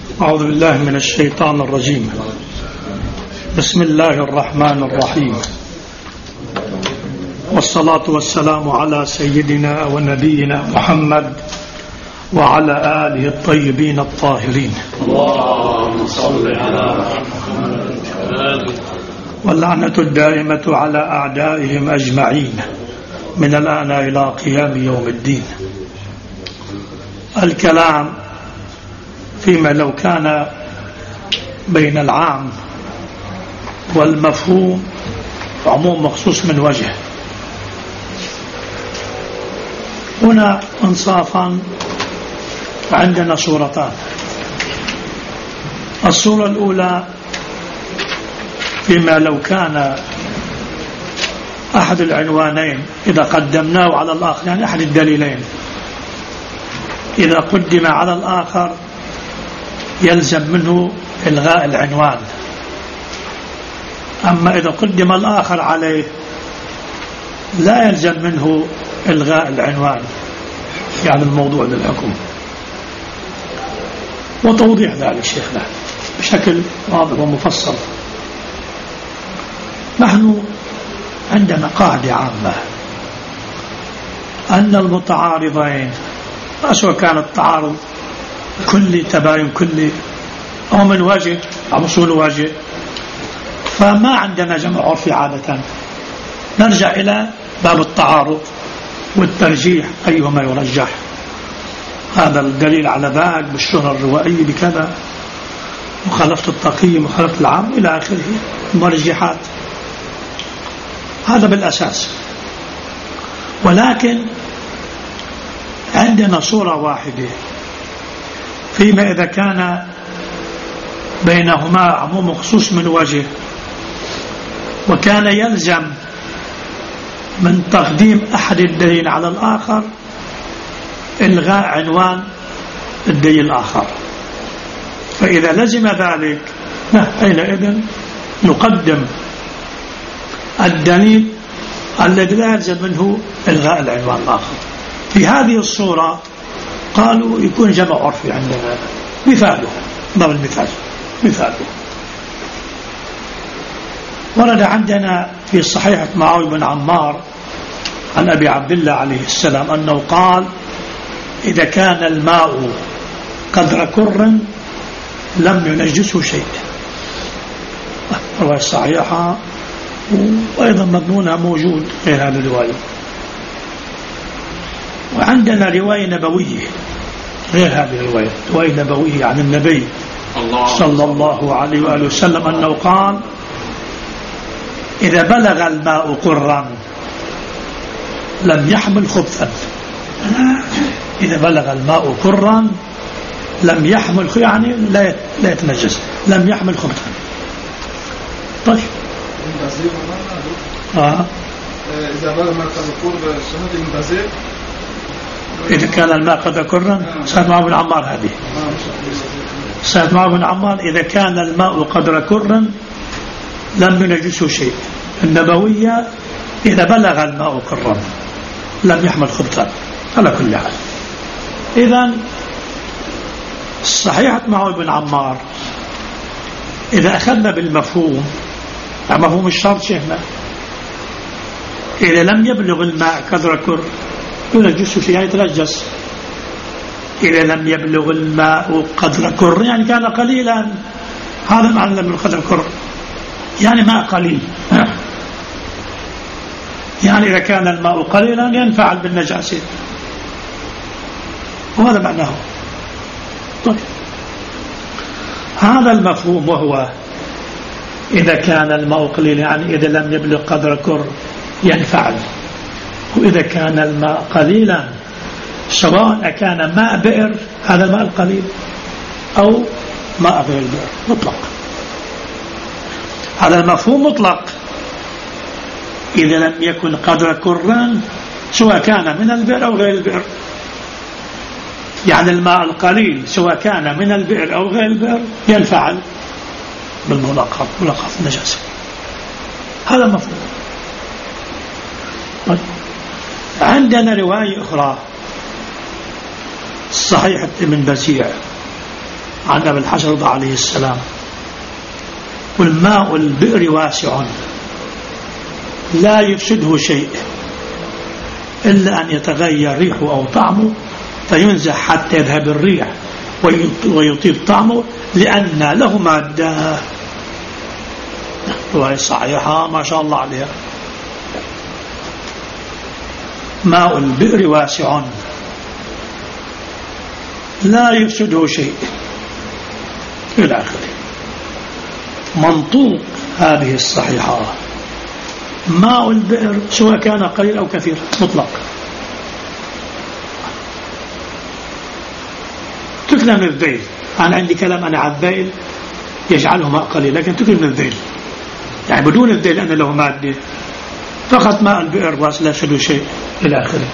أعوذ بالله من الشيطان الرجيم. بسم الله الرحمن الرحيم، والصلاة والسلام على سيدنا ونبينا محمد وعلى آله الطيبين الطاهرين. اللهم صل على محمد. واللعنة الدائمة على أعدائهم أجمعين من الآن إلى قيام يوم الدين. الكلام فيما لو كان بين العام والمفهوم عموم مخصوص من وجه. هنا انصافا عندنا صورتان. الصورة الأولى فيما لو كان أحد العنوانين إذا قدمناه على الآخر، يعني أحد الدليلين إذا قدم على الآخر يلزم منه إلغاء العنوان، أما إذا قدم الآخر عليه لا يلزم منه إلغاء العنوان، يعني الموضوع للحكم. وتوضيح ذلك شيخنا بشكل واضح ومفصل. نحن عندنا قاعدة عامة أن المتعارضين سواء كان التعارض كلي تباين كلي أو من وجه أو وصول وجه، فما عندنا جمع عرفي عادة، نرجع إلى باب التعارض والترجيح أيهما يرجح، هذا الدليل على ذاك بالشهرة الروائية بكذا، مخالفة التقييم مخالفة العام إلى آخره مرجحات، هذا بالأساس. ولكن عندنا صورة واحدة فيما إذا كان بينهما عموم خصوص من وجه، وكان يلزم من تقديم أحد الدليل على الآخر إلغاء عنوان الدليل الآخر. فإذا لزم ذلك حينئذ نقدم الدليل الذي لا يلزم منه إلغاء العنوان الآخر. في هذه الصورة قالوا يكون جمع عرفي عندنا. مثاله ضرب مثاله ورد عندنا في صحيحة معاوية بن عمار عن أبي عبد الله عليه السلام أنه قال: إذا كان الماء قدر كر لم ينجسه شيء. رواية صحيحة وأيضا مضمونها موجود غير هذه الرواية. وعندنا رواية نبوية غير هذه الرواية، رواية نبوية عن النبي صلى الله عليه وآله وسلم أنه قال: إذا بلغ الماء قرا لم يحمل خبثا. إذا بلغ الماء قرا لم يحمل، يعني لا يتنجس، لم يحمل خبثا. طيب إذا بلغ الماء قرا شهد المبازير، إذا كان الماء قد كرا سيد معاوية بن عمار، هذه سيد معاوية بن عمار: إذا كان الماء قدر كرا لم ينجسه شيء. النبوية: إذا بلغ الماء كرا لم يحمل خبثا. على كل حال، إذن صحيحة معاوية بن عمار إذا أخذنا بالمفهوم، مفهوم الشرط شيخنا، إذا لم يبلغ الماء قدر كر ينجس شيء، يتنجس. إذا لم يبلغ الماء قدر كر يعني كان قليلا، هذا معنى لم يبلغ قدر كر، يعني ماء قليل، يعني إذا كان الماء قليلا ينفعل بالنجاسة، وهذا معناه. طيب هذا المفهوم، وهو إذا كان الماء قليلا يعني إذا لم يبلغ قدر كر ينفعل. وإذا كان الماء قليلا سواء أكان ماء بئر، هذا الماء القليل، أو ماء غير البئر، مطلق. هذا المفهوم مطلق. إذا لم يكن قدر كران سواء كان من البئر أو غير البئر، يعني الماء القليل سواء كان من البئر أو غير البئر ينفعل بالملاقاة، ملاقاة النجاسة. هذا مفهوم. عندنا رواية أخرى صحيحة ابن بزيع عن أبي الحسن رضا عليه السلام: والماء البئر واسع لا يفسده شيء إلا أن يتغير ريحه أو طعمه فينزح حتى يذهب الريح ويطيب طعمه لأن له مادة. وهي صحيحة ما شاء الله عليها. ماء البئر واسع لا يفسده شيء إلى آخره. منطوق هذه الصحيحة: ماء البئر سواء كان قليل أو كثير مطلق. تكلم من الذيل. أنا عندي كلام أنا على الذيل يجعله ماء قليل، لكن تكلم من الذيل يعني بدون الذيل أن له مادة. فقط ماء البئر لا يفسده شيء إلى آخره.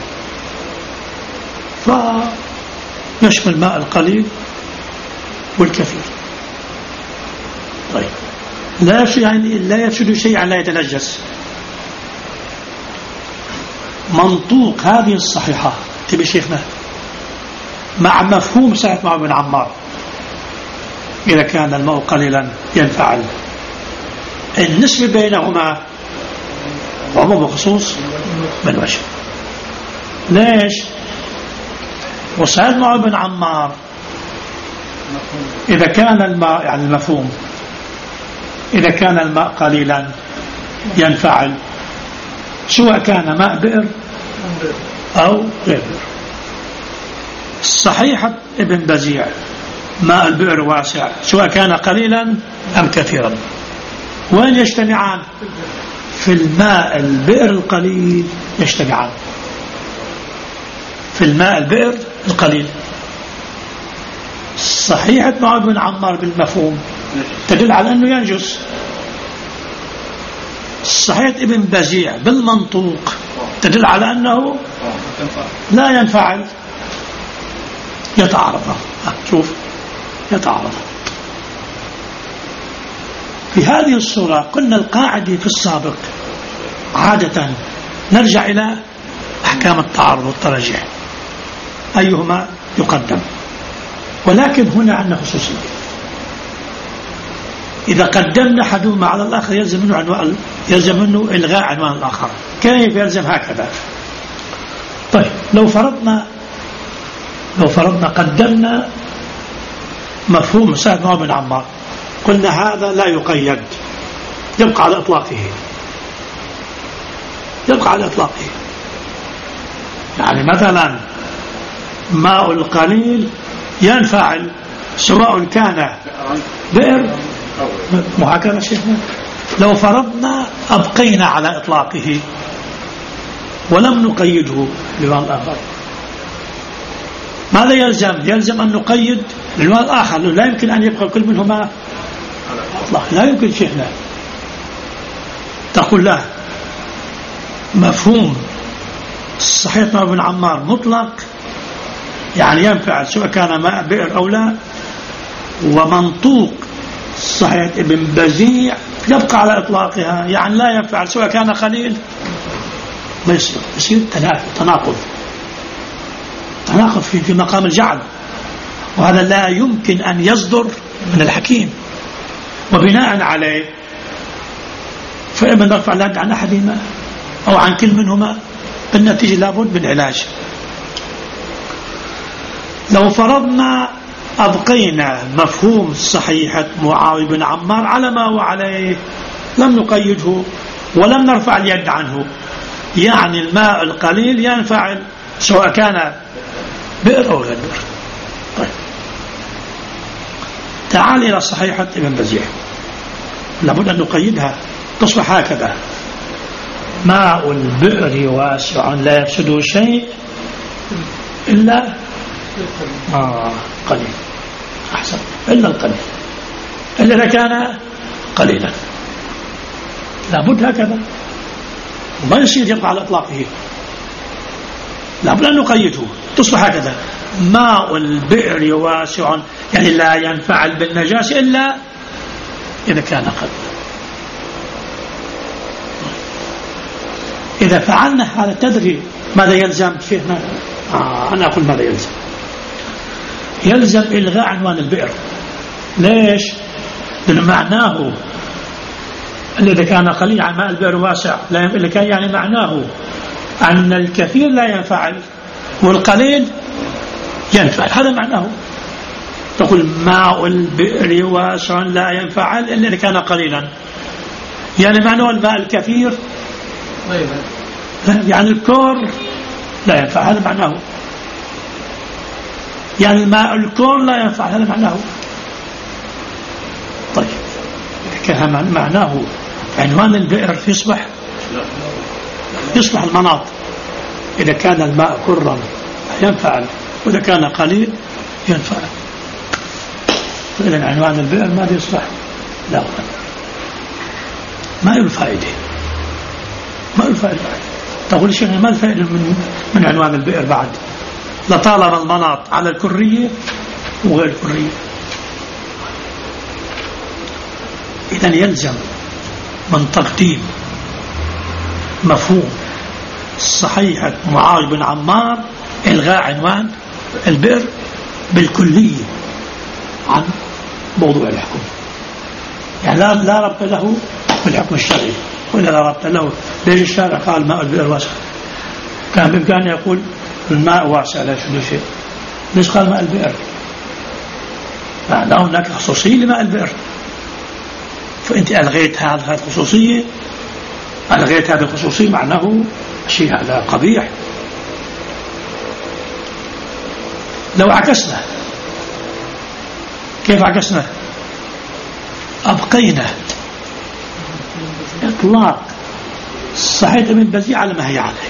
فنشمل الماء القليل والكثير. طيب لا يفسد شيئا لا يتنجس. منطوق هذه الصحيحة تبي شيخنا مع مفهوم ساعة مع ابن عمار: إذا كان الماء قليلا ينفعل. النسبة بينهما عموم وخصوص من وجه. ليش؟ وسأل مع ابن عمار إذا كان الماء يعني المفهوم إذا كان الماء قليلا ينفعل سواء كان ماء بئر أو غير بئر. صحيحة ابن بزيع: ماء البئر واسع سواء كان قليلا أم كثيرا. وين يجتمعان؟ في الماء البئر القليل يجتمعان. في الماء البئر القليل. صحيحة مع ابن عمار بالمفهوم تدل على أنه ينجس. صحيحة ابن بزيع بالمنطوق تدل على أنه لا ينفعل. يتعارض. شوف يتعارض. في هذه الصورة قلنا القاعدة في السابق عادة نرجع إلى أحكام التعارض والترجيح أيهما يقدم. ولكن هنا عندنا خصوصية: إذا قدمنا أحدهما على الآخر يلزم منه إلغاء عنوان الآخر. كيف يلزم؟ هكذا. طيب لو فرضنا قدمنا مفهوم سعد بن عمار، قلنا هذا لا يقيد، يبقى على إطلاقه. يعني مثلا ماء القليل ينفعل سواء كان بئر. وهكذا شيخنا لو فرضنا أبقينا على إطلاقه ولم نقيده للوان الآخر، ماذا يلزم؟ يلزم أن نقيد للوان الآخر. لا يمكن أن يبقى كل منهما أطلق. لا يمكن شيخنا. تقول لا، مفهوم صحيح مع ابن عمار مطلق يعني ينفع سواء كان ماء بئر أو لا، ومنطوق صحيح ابن بزيع يبقى على إطلاقها يعني لا ينفع سواء كان قليل. ما يصير تناقض في مقام الجعل، وهذا لا يمكن أن يصدر من الحكيم. وبناء عليه فإما نرفع اليد عن أحدهما أو عن كل منهما، بالنتيجة لابد من علاج. لو فرضنا أبقينا مفهوم صحيحة معاوية بن عمار على ما هو عليه، لم نقيده ولم نرفع اليد عنه، يعني الماء القليل ينفعل سواء كان بئر أو غير بئر. طيب تعال إلى صحيحة ابن بزيع، لابد أن نقيدها، تصبح هكذا: ماء البئر واسع لا يفسده شيء إلا قليل. أحسن، إلا القليل، إلا إذا كان قليلا. لابد هكذا، وما يصير يبقى على إطلاقه، لابد أن نقيده، تصبح هكذا: ماء البئر واسع يعني لا ينفعل بالنجاسة إلا إذا كان قليلا. إذا فعلنا هذا تدري ماذا يلزم شيخنا؟ أنا أقول ماذا يلزم. يلزم إلغاء عنوان البئر. ليش؟ لأن معناه الذي كان قليل عن ماء البئر واسع اللي كان يعني معناه أن الكثير لا ينفعل والقليل ينفعل. هذا معناه. تقول ماء البئر واسع لا ينفعل إلا إذا كان قليلا، يعني معناه الماء الكثير يعني الكور لا ينفع، هذا معناه. يعني الماء الكور لا ينفع، هذا معناه. طيب كان معناه عنوان البئر يصبح المناط. إذا كان الماء كرا ينفعل وإذا كان قليل ينفعل. إذا عنوان البئر ماذا يصبح؟ لا ما له فائدة. تقول الشيخ ما الفائدة من عنوان البئر بعد؟ لطالما المناط على الكرية وغير الكرية. إذن يلزم من تقديم مفهوم صحيحة معاذ بن عمار إلغاء عنوان البئر بالكلية عن موضوع الحكم. يعني لا ربط له بالحكم الشرعي ولا لا ربط له. ليش الشارع قال ماء البئر واسع؟ كان بإمكانه يقول الماء واسع لا شيء. ليش قال ماء البئر؟ معناه هناك خصوصية لماء البئر، فأنت ألغيت هذه الخصوصية. ألغيت هذه الخصوصية معناه شيء هذا قبيح. لو عكسنا، كيف عكسنا؟ أبقينا إطلاق صحيح من بزيع على ما هي عليه،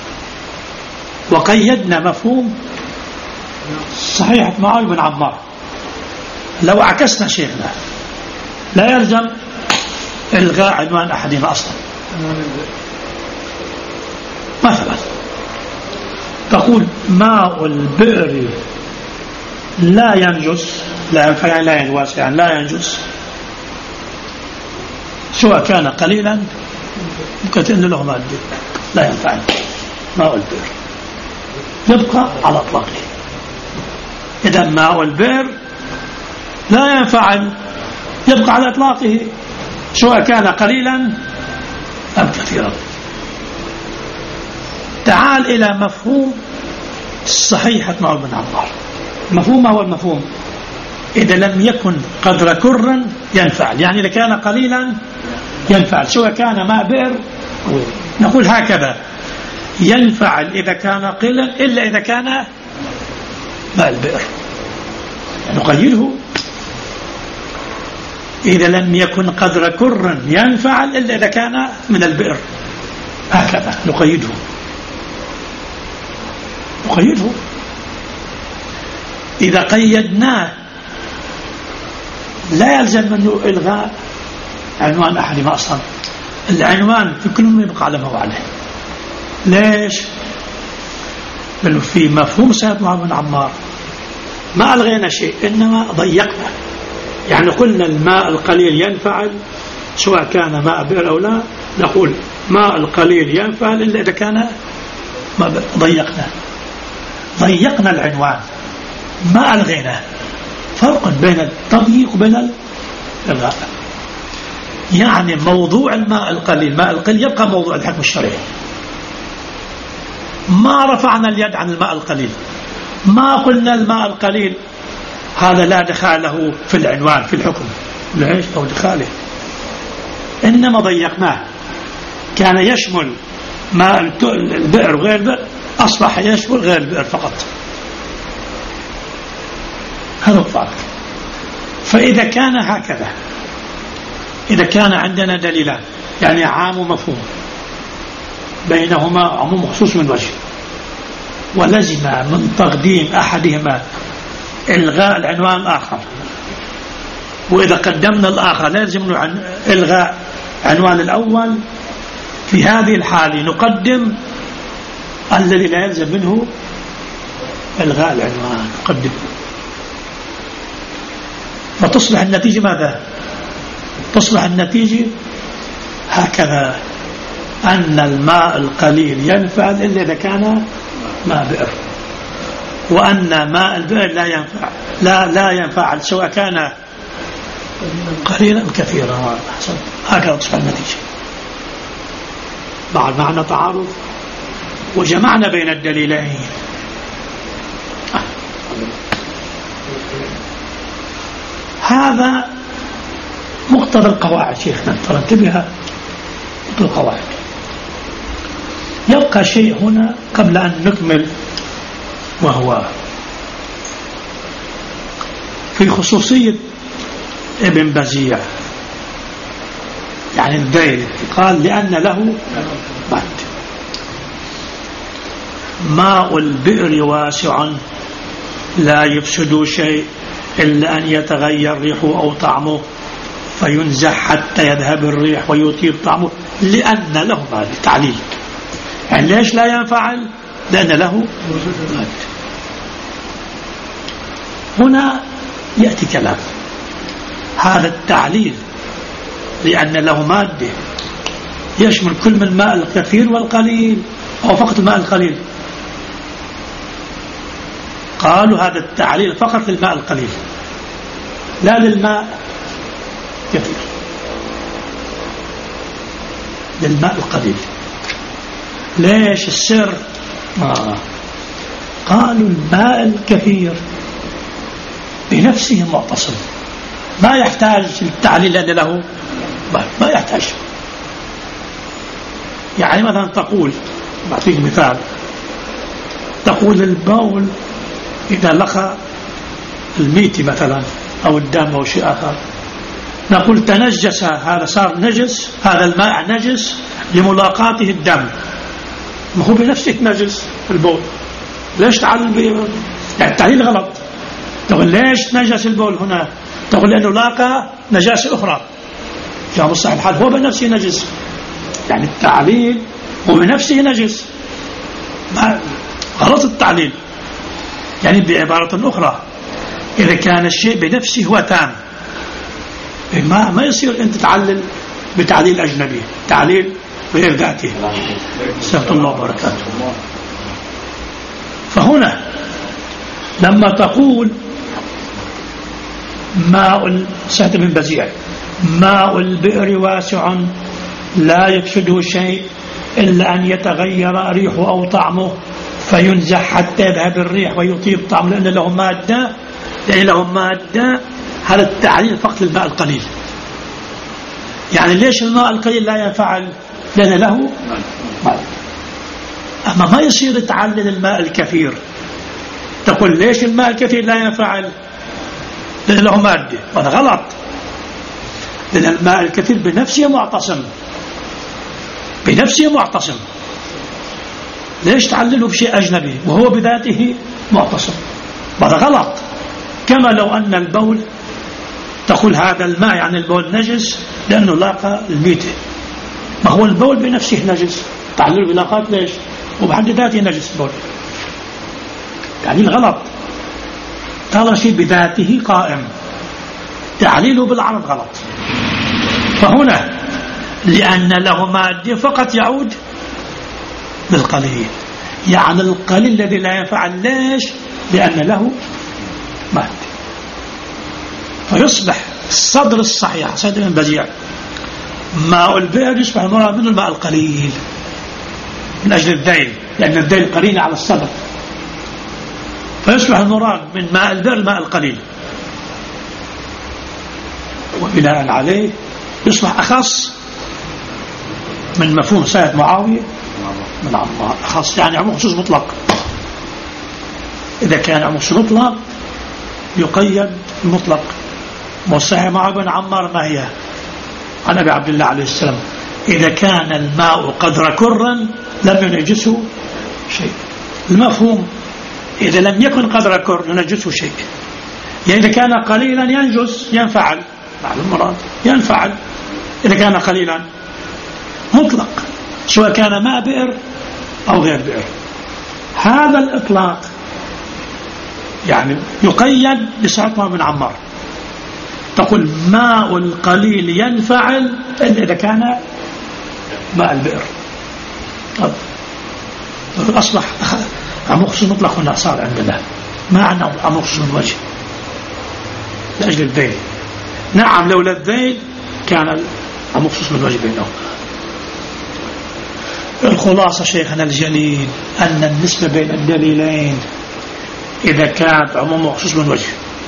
وقيدنا مفهوم صحيح معاذ بن عمار. لو عكسنا شيخنا لا يلزم إلغاء عنوان أحدهما أصلا. مثلا تقول ماء البئر لا ينجس، لا ينفع لا ينواس، يعني لا ينجس سواء كان قليلا ممكن له ماء البئر لا ينفع ماء البئر، يبقى على اطلاقه. اذا ماء البئر لا ينفع يبقى على اطلاقه سواء كان قليلا ام كثيرا. تعال الى مفهوم صحيحة معاذ بن عمار. مفهوم هو المفهوم إذا لم يكن قدر كر ينفعل، يعني إذا كان قليلا ينفعل سواء كان ماء بئر. نقول هكذا ينفعل إذا كان قليلا إلا إذا كان ماء البئر، نقيده إذا لم يكن قدر كر ينفعل إلا إذا كان من البئر، هكذا نقيده. إذا قيدناه لا يلزم منه إلغاء عنوان أحدهما أصلا. العنوان في كل ما يبقى على ما هو عليه. ليش؟ لأنه في مفهوم سيد معاذ بن عمار ما ألغينا شيء إنما ضيقنا، يعني قلنا الماء القليل ينفعل سواء كان ماء بئر أو لا، نقول ماء القليل ينفعل إلا إذا كان ما ضيقنا العنوان ما ألغينا. فرق بين التضييق وبين الإلغاء. يعني موضوع الماء القليل يبقى موضوع الحكم الشرعي. ما رفعنا اليد عن الماء القليل، ما قلنا الماء القليل هذا لا دخاله في العنوان في الحكم، ليش أو دخاله، إنما ضيقناه. كان يشمل ماء البئر وغير البئر، أصبح يشمل غير البئر فقط. هذا الفرق. فإذا كان هكذا، إذا كان عندنا دليلان يعني عام ومفهوم بينهما عموم وخصوص من وجه، ولزم من تقديم أحدهما إلغاء العنوان الآخر، وإذا قدمنا الآخر لازم إلغاء عنوان الأول، في هذه الحالة نقدم الذي لا يلزم منه إلغاء العنوان، نقدمه. فتصبح النتيجة ماذا؟ تصبح النتيجة هكذا أن الماء القليل ينفعل إلا إذا كان ماء بئر، وأن ماء البئر لا ينفعل سواء كان قليلا كثيرا. أحسن، هكذا تصبح النتيجة. بعد معنى تعارض وجمعنا بين الدليلين. هذا مقتضى القواعد شيخنا، ترى انتبه، مقتضى القواعد. يبقى شيء هنا قبل أن نكمل، وهو في خصوصية ابن بزيع، يعني الذيل قال لأن له مد. ماء البئر واسع لا يفسد شيء إلا أن يتغير ريحه أو طعمه فينزح حتى يذهب الريح ويطيب طعمه لأن له مد. تعليل، يعني ليش لا ينفعل؟ لأن له مد. هنا يأتي كلام. هذا التعليل لأن له مادة يشمل كل من الماء الكثير والقليل أو فقط الماء القليل. قالوا هذا التعليل فقط للماء القليل لا للماء كثير، للماء القليل. ليش السر؟ قالوا الماء الكثير بنفسه معتصم، ما يحتاج التعليل لأن له ما يحتاج. يعني مثلا تقول، بعطيك مثال، تقول البول إذا لقى الميت مثلا أو الدم أو شيء آخر، نقول تنجس، هذا صار نجس، هذا الماء نجس لملاقاته الدم، ما هو بنفسه نجس البول. ليش تعلل يعني التعليل غلط. تقول ليش نجس البول هنا؟ تقول لأنه لاقى نجاسة أخرى. جواب الصحيح الحال هو بنفسه نجس، يعني التعليل هو بنفسه نجس، غلط التعليل. يعني بعبارة أخرى، إذا كان الشيء بنفسه هو تام، ما يصير أنت تعلل بتعليل أجنبي، تعليل غير ذاته. سبحان الله وبركاته. فهنا لما تقول ماء سهل بن بزيع ماء البئر واسع لا يفسده شيء إلا أن يتغير ريحه أو طعمه فينزح حتى يذهب الريح ويطيب طعم لأن له مادة، يعني له مادة. هذا التعليل فقط الماء القليل. يعني ليش الماء القليل لا ينفعل؟ لأن له مادة. أما ما يصير تعلل الماء الكثير، تقول ليش الماء الكثير لا ينفعل؟ لأن له مادة. هذا غلط، لأن الماء الكثير بنفسه معتصم، بنفسه معتصم. ليش تعلله بشيء أجنبي وهو بذاته معتصم؟ هذا غلط. كما لو أن البول تقول هذا الماء يعني البول نجس لأنه لاقى الميتة، ما هو البول بنفسه نجس، تعلله بلاقات ليش؟ وبحد ذاته نجس البول. تعليل غلط. طالما شيء بذاته قائم، تعليله بالعرض غلط. فهنا لأن له مادة فقط يعود بالقليل، يعني القليل الذي لا ينفعل. ليش؟ لأن له مادة. فيصبح الصدر الصحيح سيد بن بزيع ماء البئر يصبح المراد منه الماء القليل من أجل الذيل، لأن الذيل قرين على الصدر، فيصبح المراد من ماء البئر الماء القليل. وبناء عليه يصبح أخص من مفهوم سيد معاوية من عمار، أخص يعني عموم خصوص مطلق. إذا كان عموم خصوص مطلق يقيد المطلق. والصحيح مع ابن عمار ما هي؟ عن أبي عبد الله عليه السلام إذا كان الماء قدر كرا لم ينجسه شيء. المفهوم إذا لم يكن قدر كر ينجسه شيء، يعني إذا كان قليلا ينجس ينفعل، معلوم مراد ينفعل إذا كان قليلا مطلق، سواء كان ماء بئر أو غير بئر. هذا الإطلاق يعني يقيد بصحة ابن عمار، تقول ماء القليل ينفعل إذا كان ماء البئر. أصبح عموم خصوص مطلق هنا صار عندنا، ما عندنا عموم خصوص من وجه لأجل الذيل. نعم لولا الذيل كان مخصوص بالوجه بينهم. الخلاصة شيخنا الجليل أن النسبة بين الدليلين إذا كانت عموم مخصوص بالوجه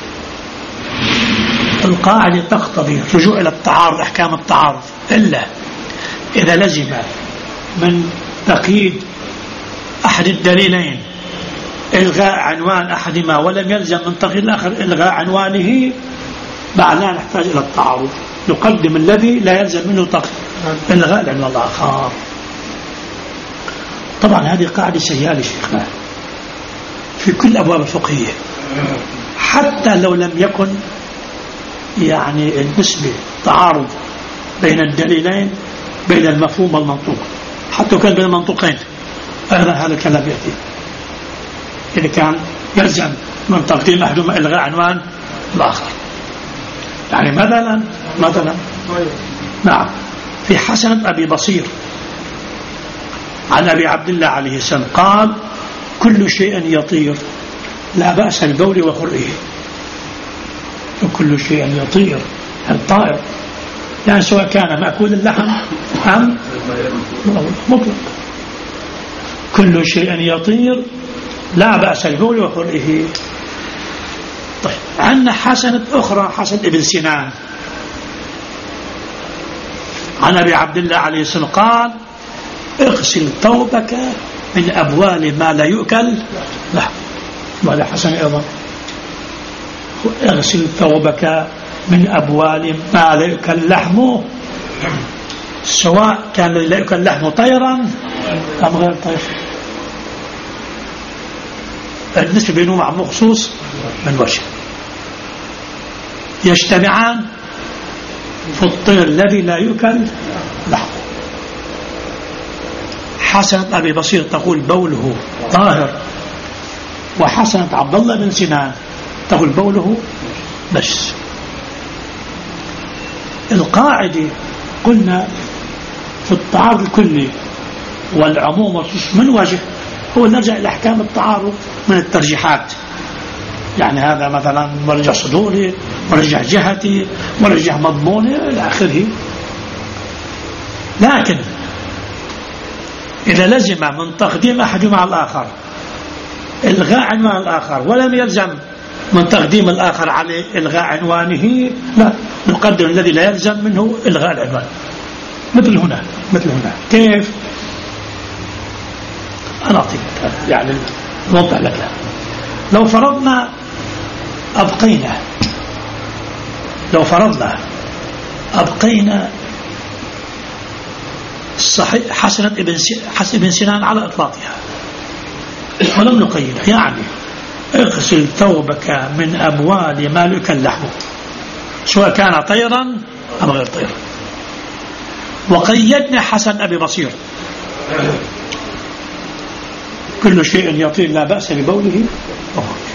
القاعدة تقتضي الرجوع إلى التعارض، أحكام التعارض، إلا إذا لزم من تقييد أحد الدليلين إلغاء عنوان أحدهما ولم يلزم من تقييد الآخر إلغاء عنوانه، معناه نحتاج إلى التعارض، نقدم الذي لا يلزم منه إلغاء العنوان الآخر. طبعا هذه قاعدة سيئة لشيخنا في كل الأبواب الفقهية، حتى لو لم يكن يعني النسبة تعارض بين الدليلين بين المفهوم والمنطوق، حتى كان بين المنطوقين أيضا هذا الكلام يأتي إذا كان يلزم من تقديم أحدهما إلغاء عنوان الآخر. يعني مثلا نعم في حسنة أبي بصير عن أبي عبد الله عليه السلام قال كل شيء يطير لا بأس البول وخرئه. كل شيء يطير الطائر يعني سواء كان مأكول اللحم أم مطلق، كل شيء يطير لا بأس البول وخرئه. طيب عندنا حسنة أخرى حسن ابن سنان عن أبي عبد الله عليه السلام قال اغسل ثوبك من أبوال ما لا يؤكل لحم. وهذا حسن أيضا، اغسل ثوبك من أبوال ما لا يؤكل لحمه، سواء كان لا يؤكل لحمه طيرا أم غير طير. النسبة بينهما مخصوص من وجه، يجتمعان في الطير الذي لا يؤكل لحمه. حسنة أبي بصير تقول بوله طاهر، وحسنة عبد الله بن سنان تقول بوله بس. القاعدة قلنا في التعارض الكلي والعموم والخصوص من وجه هو نرجع إلى أحكام التعارض من الترجيحات، يعني هذا مثلا مرجع صدوري، مرجع جهتي، مرجع مضموني إلى آخره. لكن إذا لزم من تقديم أحدهما على الآخر إلغاء عنوان الآخر ولم يلزم من تقديم الآخر على إلغاء عنوانه، لا نقدم الذي لا يلزم منه إلغاء العنوان. مثل هنا كيف؟ أنا أعطيك يعني نوضح لك. لو فرضنا أبقينا صحيح حسنة ابن سنان على إطلاقها ولم نقيدها، يعني اغسل ثوبك من أبوال ما لا يؤكل لحمه سواء كان طيرا أم غير طير. وقيدنا حسن أبي بصير كل شيء يطير لا بأس ببوله وخرجه.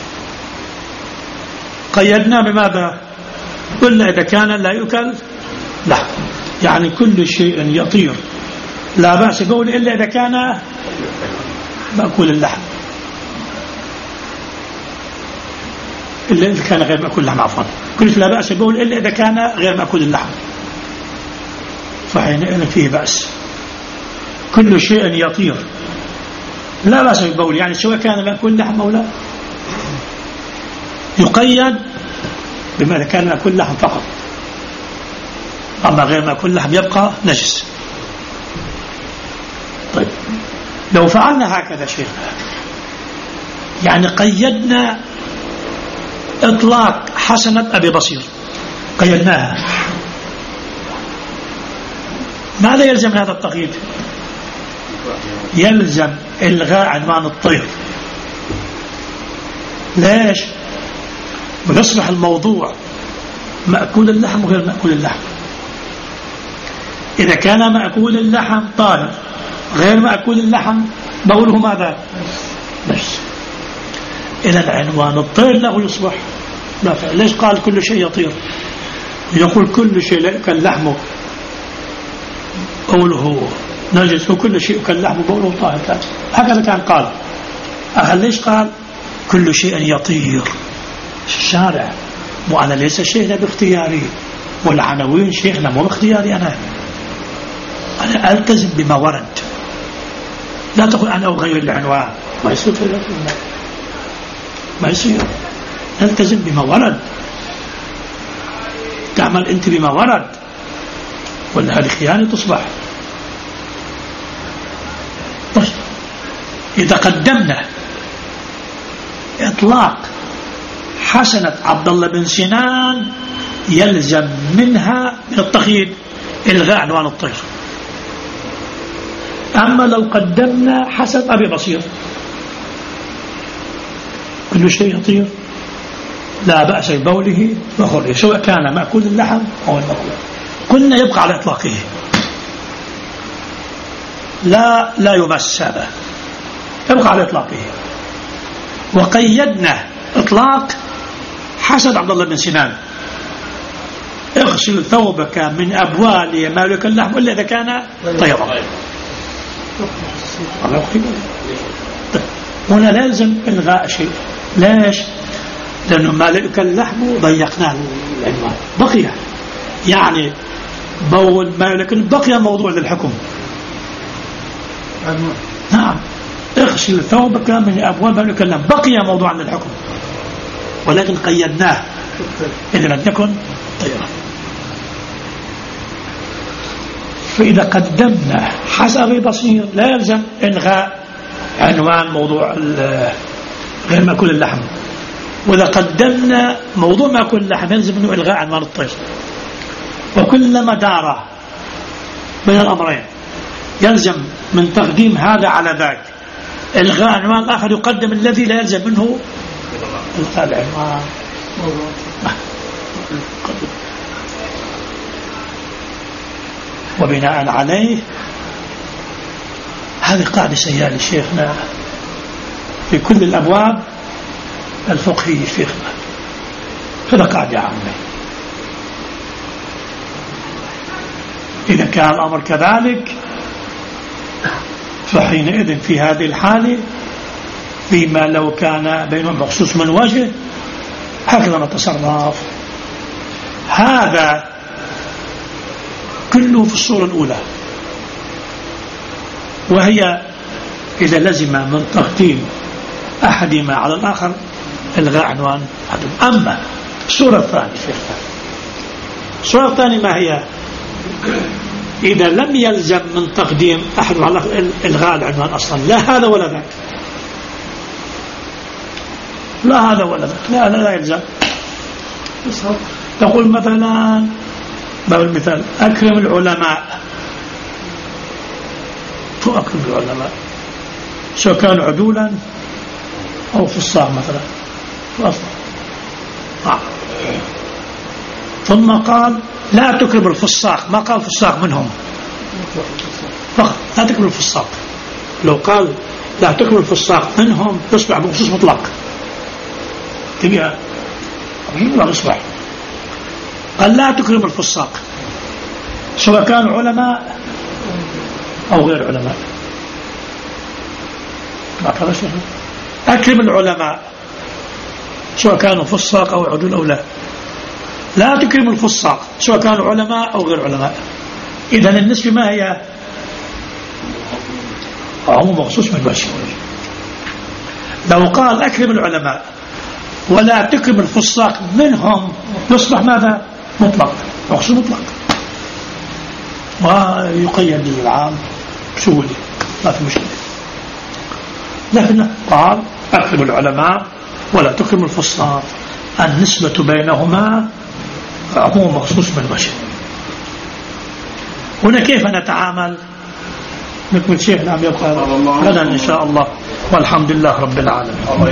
قيدنا بماذا؟ قلنا إذا كان لا يؤكل لحم، يعني كل شيء يطير لا بأس ببوله إلا إذا كان مأكول اللحم، إلا إذا كان غير مأكول اللحم، عفوا كل شيء لا بأس ببوله إلا إذا كان غير مأكول اللحم، فحينئذ فيه بأس. كل شيء يطير لا بأس ببول، يعني سواء كان مأكول لحم أو لا، يقيد بما كان مأكول لحم فقط، أما غير مأكول لحم يبقى نجس. طيب لو فعلنا هكذا شيء، يعني قيدنا إطلاق حسنة أبي بصير، قيدناها، ماذا يلزم من هذا التقييد؟ يلزم إلغاء عنوان الطير. ليش؟ ويصبح الموضوع مأكول اللحم وغير مأكول اللحم. إذا كان مأكول اللحم طاهر، غير مأكول اللحم بوله ماذا؟ بس. إذا العنوان الطير له يصبح نافع. ليش قال كل شيء يطير؟ يقول كل شيء لا يؤكل لحمه بوله نجس، وكل شيء يؤكل لحمه بوله طاهر. هكذا كان قال. ليش قال كل شيء يطير؟ الشارع، وأنا ليس شيء باختياري، والعناوين شيخنا مو باختياري أنا ألتزم بما ورد. لا تقول أنا أغير العنوان، ما يصير ما يصير. نلتزم بما ورد، تعمل أنت بما ورد، ولا هذه خيانة تصبح. طيب إذا قدمنا إطلاق حسنة عبد الله بن سنان يلزم منها من التقييد إلغاء عنوان الطير. أما لو قدمنا حسن أبي بصير كل شيء يطير لا بأس ببوله وخروجه سواء كان مأكول اللحم أو المأكول، قلنا يبقى على إطلاقه لا يمس، هذا يبقى على إطلاقه. وقيدنا إطلاق حسن عبد الله بن سنان اغسل ثوبك من أبوال مالك اللحم إلا إذا كان طيرا. هنا لازم إلغاء شيء. ليش؟ لأنه مالك اللحم ضيقنا العنوان، بقي يعني بول مالك بقي موضوع للحكم. نعم، اغسل ثوبك من أبوال مالك اللحم بقي موضوعا للحكم، ولكن قيدناه إذا لم يكن طيرا. فإذا قدمنا حسب بصير لا يلزم إلغاء عنوان موضوع غير مأكول اللحم، وإذا قدمنا موضوع مأكول اللحم يلزم منه إلغاء عنوان الطير. وكلما دار بين الأمرين يلزم من تقديم هذا على ذاك إلغاء عنوان الآخر يقدم الذي لا يلزم منه إلغاء العنوان. وبناء عليه هذه قاعدة سيئة لشيخنا في كل الأبواب الفقهية. شيخنا هذا قاعدة عامة. إذا كان الأمر كذلك فحينئذ في هذه الحالة فيما لو كان بينهم مخصوص من وجه هكذا نتصرف. هذا كله في الصورة الأولى، وهي إذا لزم من تقديم أحدهما على الآخر إلغاء عنوان أحدهما. أما الصورة الثانية، الصورة الثانية ما هي؟ إذا لم يلزم من تقديم أحد على إلغاء العنوان أصلا، لا هذا ولا ذاك، لا هذا ولا ذاك، لا يلزم. تقول مثلا باب المثال أكرم العلماء، شو أكرم العلماء؟ سواء كانوا عدولا أو فصاح مثلا ثم قال لا تكرم الفساق، ما قال فساق منهم فقط، لا تكرم الفساق. لو قال لا تكرم الفساق منهم يصبح بخصوص مطلق، تبيها لا يصبح. قال لا تكرم الفساق سواء كانوا علماء أو غير علماء. أكرم العلماء سواء كانوا فساق أو عدول أو لا. لا تكرم الفساق سواء كانوا علماء أو غير علماء. إذن النسبة ما هي؟ عموم مخصوص من بشر. لو قال أكرم العلماء ولا تكرم الفساق منهم يصبح ماذا؟ مطلق، مخصوص مطلق، ويقيد به العام بسهولة، ما في مشكلة. لكن قال أكرم العلماء ولا تكرم الفساق، النسبة بينهما عموم مخصوص بالبشر. هنا كيف نتعامل؟ نكمل شيخ نعم يبقى غدا إن شاء الله، والحمد لله رب العالمين.